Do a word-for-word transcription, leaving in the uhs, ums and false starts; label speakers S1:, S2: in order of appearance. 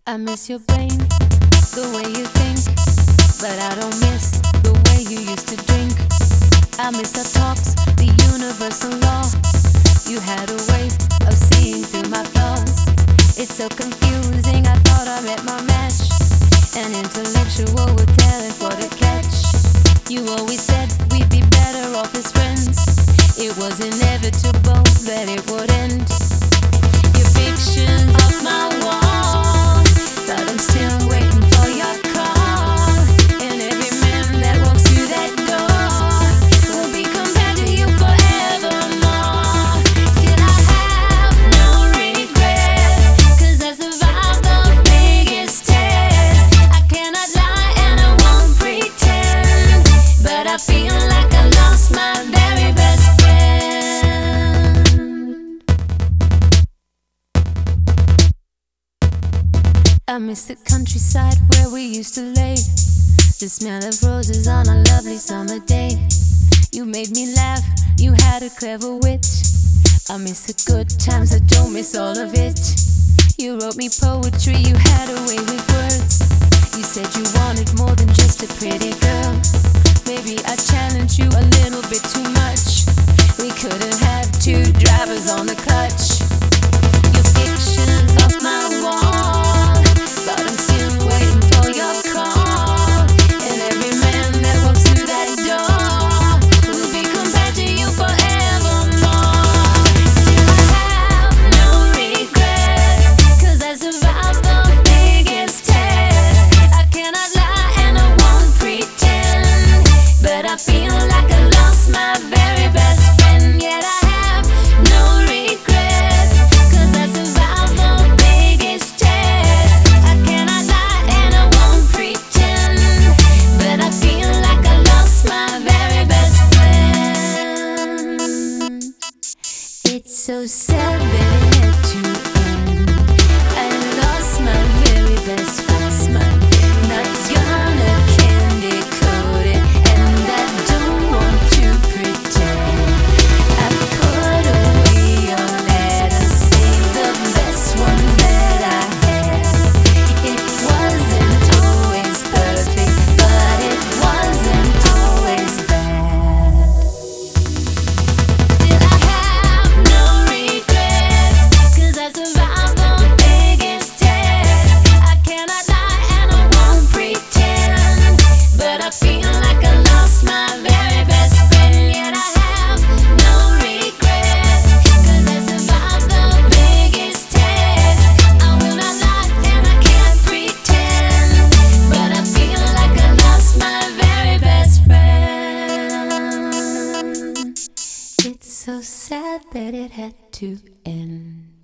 S1: I miss your brain, the way you think, but I don't miss the way you used to drink. I miss our talks, the universal law. You had a way of seeing through my flaws. It's so confusing, I thought I met my match. An intellectual with talent for the catch. You always said we'd be better off as friends. It was inevitable that it would end. Your pictures off my wall, but I'm still waiting for your call. And every man that walks through that door will be compared to you forevermore. Still I have no regrets, 'cause I survived the biggest test. I cannot lie and I won't pretend, but I feel like I lost my very best friend. I miss the countryside where we used to lay, the smell of roses on a lovely summer day. You made me laugh, you had a clever wit. I miss the good times, I don't miss all of it. You wrote me poetry, you had a way with words. You said you wanted more than just a pretty girl. Maybe I challenged you a little bit too much. We couldn't have two drivers on the clutch. Your pictures off my wall, but I'm still waiting for your call. And every man that walks through that door will be compared to you forevermore. Still I have no regrets, 'cause I survived the biggest test. I cannot lie and I won't pretend, but I feel like I lost my very best friend. Yet I have no regrets, 'cause I survived the biggest test. I cannot lie and I won't pretend, but I feel like I lost my very best friend. It's so sad that it had to end. I lost my very best friend. Not gonna candy coat it, and I don't want to pretend. I put away your letters, saved the best ones that I had. It wasn't always perfect, but it wasn't always bad. Still I have no regrets, 'cause I survived the biggest test. I cannot lie and I won't pretend, but I feel like I lost my very best friend. Yet I have no regrets, 'cause I survived the biggest test. I will not lie and I can't pretend, but I feel like I lost my very best friend. It's so sad that it had to end.